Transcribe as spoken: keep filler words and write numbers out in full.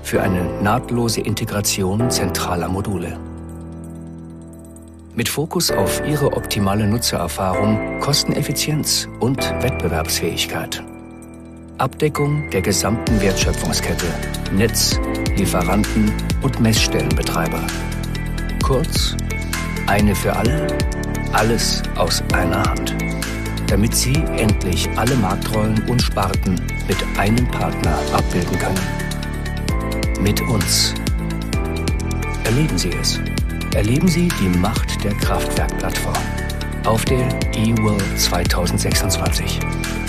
für eine nahtlose Integration zentraler Module. Mit Fokus auf Ihre optimale Nutzererfahrung, Kosteneffizienz und Wettbewerbsfähigkeit. Abdeckung der gesamten Wertschöpfungskette, Netz, Lieferanten und Messstellenbetreiber. Kurz, eine für alle, alles aus einer Hand. Damit Sie endlich alle Marktrollen und Sparten mit einem Partner abbilden können. Mit uns. Erleben Sie es. Erleben Sie die Macht der Kraftwerkplattform auf der eWorld zweitausendsechsundzwanzig.